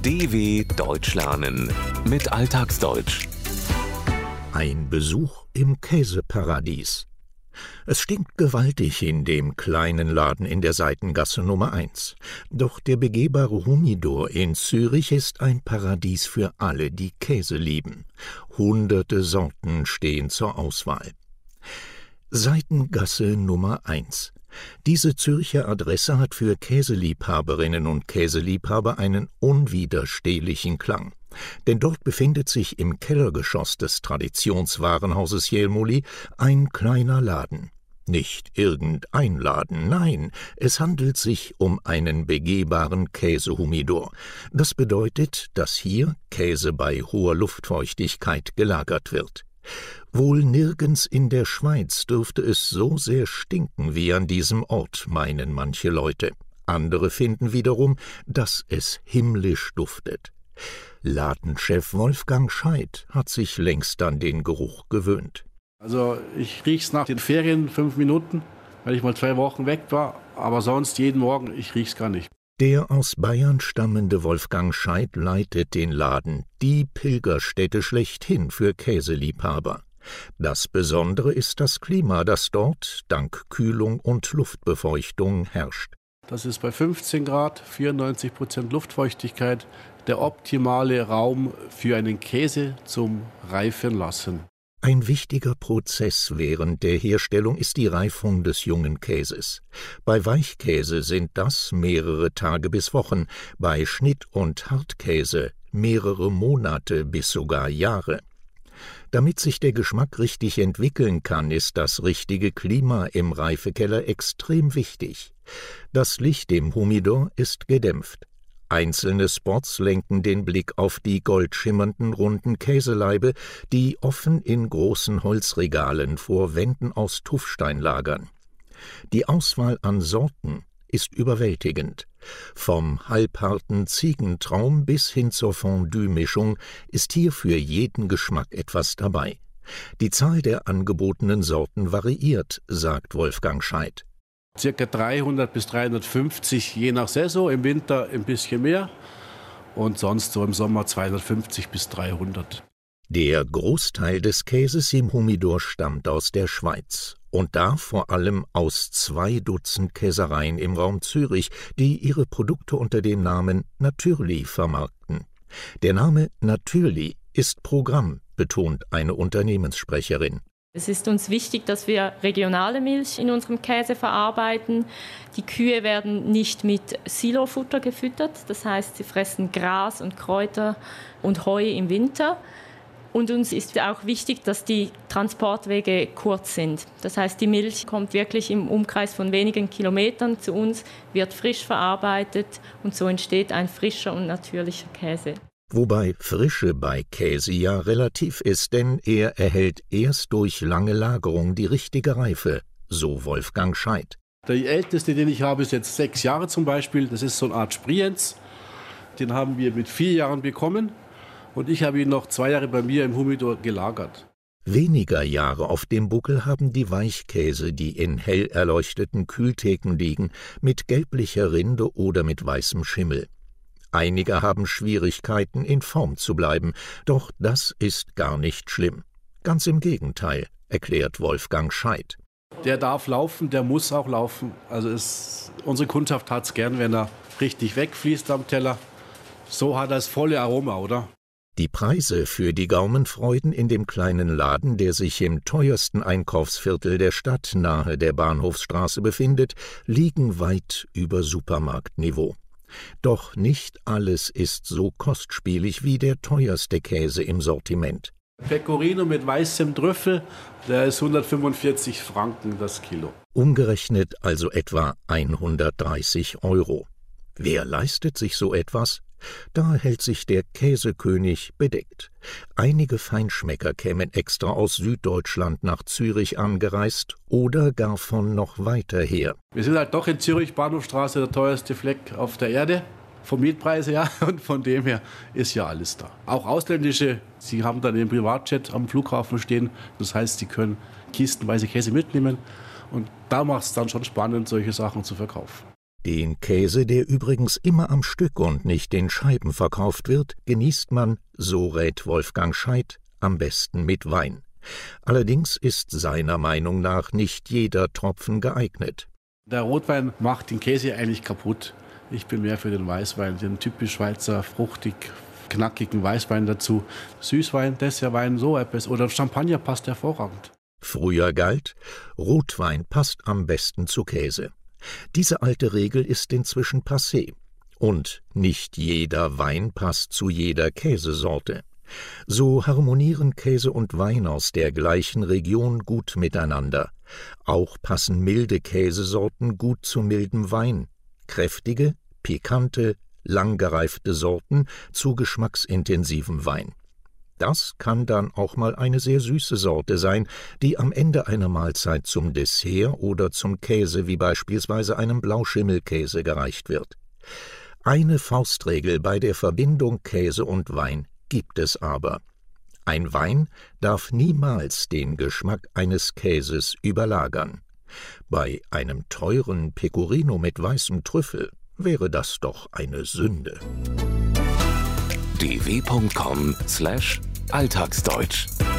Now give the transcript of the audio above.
DW Deutsch lernen mit Alltagsdeutsch. Ein Besuch im Käseparadies. Es stinkt gewaltig in dem kleinen Laden in der Seitengasse Nummer 1. Doch der begehbare Humidor in Zürich ist ein Paradies für alle, die Käse lieben. Hunderte Sorten stehen zur Auswahl. Seitengasse Nummer 1. Diese Zürcher Adresse hat für Käseliebhaberinnen und Käseliebhaber einen unwiderstehlichen Klang. Denn dort befindet sich im Kellergeschoss des Traditionswarenhauses Jelmoli ein kleiner Laden. Nicht irgendein Laden, nein, es handelt sich um einen begehbaren Käsehumidor. Das bedeutet, dass hier Käse bei hoher Luftfeuchtigkeit gelagert wird. Wohl nirgends in der Schweiz dürfte es so sehr stinken wie an diesem Ort, meinen manche Leute. Andere finden wiederum, dass es himmlisch duftet. Ladenchef Wolfgang Scheidt hat sich längst an den Geruch gewöhnt. Also ich riech's nach den Ferien 5 Minuten, weil ich mal 2 Wochen weg war, aber sonst jeden Morgen, ich riech's gar nicht. Der aus Bayern stammende Wolfgang Scheidt leitet den Laden, die Pilgerstätte schlechthin für Käseliebhaber. Das Besondere ist das Klima, das dort dank Kühlung und Luftbefeuchtung herrscht. Das ist bei 15 Grad, 94% Luftfeuchtigkeit, der optimale Raum für einen Käse zum Reifen lassen. Ein wichtiger Prozess während der Herstellung ist die Reifung des jungen Käses. Bei Weichkäse sind das mehrere Tage bis Wochen, bei Schnitt- und Hartkäse mehrere Monate bis sogar Jahre. Damit sich der Geschmack richtig entwickeln kann, ist das richtige Klima im Reifekeller extrem wichtig. Das Licht im Humidor ist gedämpft. Einzelne Spots lenken den Blick auf die goldschimmernden runden Käseleibe, die offen in großen Holzregalen vor Wänden aus Tuffstein lagern. Die Auswahl an Sorten ist überwältigend. Vom halbharten Ziegentraum bis hin zur Fondue-Mischung ist hier für jeden Geschmack etwas dabei. Die Zahl der angebotenen Sorten variiert, sagt Wolfgang Scheidt. Circa 300 bis 350 je nach Saison, im Winter ein bisschen mehr und sonst so im Sommer 250 bis 300. Der Großteil des Käses im Humidor stammt aus der Schweiz und da vor allem aus 2 Dutzend Käsereien im Raum Zürich, die ihre Produkte unter dem Namen Natürli vermarkten. Der Name Natürli ist Programm, betont eine Unternehmenssprecherin. Es ist uns wichtig, dass wir regionale Milch in unserem Käse verarbeiten. Die Kühe werden nicht mit Silofutter gefüttert, das heißt, sie fressen Gras und Kräuter und Heu im Winter. Und uns ist auch wichtig, dass die Transportwege kurz sind. Das heißt, die Milch kommt wirklich im Umkreis von wenigen Kilometern zu uns, wird frisch verarbeitet und so entsteht ein frischer und natürlicher Käse. Wobei Frische bei Käse ja relativ ist, denn er erhält erst durch lange Lagerung die richtige Reife, so Wolfgang Scheidt. Der älteste, den ich habe, ist jetzt 6 Jahre zum Beispiel. Das ist so eine Art Sprienz. Den haben wir mit 4 Jahren bekommen und ich habe ihn noch 2 Jahre bei mir im Humidor gelagert. Weniger Jahre auf dem Buckel haben die Weichkäse, die in hell erleuchteten Kühltheken liegen, mit gelblicher Rinde oder mit weißem Schimmel. Einige haben Schwierigkeiten, in Form zu bleiben, doch das ist gar nicht schlimm. Ganz im Gegenteil, erklärt Wolfgang Scheidt. Der darf laufen, der muss auch laufen. Also unsere Kundschaft hat es gern, wenn er richtig wegfließt am Teller. So hat er das volle Aroma, oder? Die Preise für die Gaumenfreuden in dem kleinen Laden, der sich im teuersten Einkaufsviertel der Stadt nahe der Bahnhofsstraße befindet, liegen weit über Supermarktniveau. Doch nicht alles ist so kostspielig wie der teuerste Käse im Sortiment. Pecorino mit weißem Trüffel, der ist 145 Franken das Kilo. Umgerechnet also etwa 130 €. Wer leistet sich so etwas? Da hält sich der Käsekönig bedeckt. Einige Feinschmecker kämen extra aus Süddeutschland nach Zürich angereist oder gar von noch weiter her. Wir sind halt doch in Zürich, Bahnhofstraße, der teuerste Fleck auf der Erde. Vom Mietpreis her und von dem her ist ja alles da. Auch ausländische, sie haben dann den Privatjet am Flughafen stehen. Das heißt, sie können kistenweise Käse mitnehmen und da macht es dann schon spannend, solche Sachen zu verkaufen. Den Käse, der übrigens immer am Stück und nicht in Scheiben verkauft wird, genießt man, so rät Wolfgang Scheidt, am besten mit Wein. Allerdings ist seiner Meinung nach nicht jeder Tropfen geeignet. Der Rotwein macht den Käse eigentlich kaputt. Ich bin mehr für den Weißwein, den typisch Schweizer, fruchtig, knackigen Weißwein dazu. Süßwein, Dessertwein, so etwas. Oder Champagner passt hervorragend. Früher galt, Rotwein passt am besten zu Käse. Diese alte Regel ist inzwischen passé. Und nicht jeder Wein passt zu jeder Käsesorte. So harmonieren Käse und Wein aus der gleichen Region gut miteinander. Auch passen milde Käsesorten gut zu mildem Wein, kräftige, pikante, langgereifte Sorten zu geschmacksintensivem Wein. Das kann dann auch mal eine sehr süße Sorte sein, die am Ende einer Mahlzeit zum Dessert oder zum Käse wie beispielsweise einem Blauschimmelkäse gereicht wird. Eine Faustregel bei der Verbindung Käse und Wein gibt es aber. Ein Wein darf niemals den Geschmack eines Käses überlagern. Bei einem teuren Pecorino mit weißem Trüffel wäre das doch eine Sünde. dw.com/alltagsdeutsch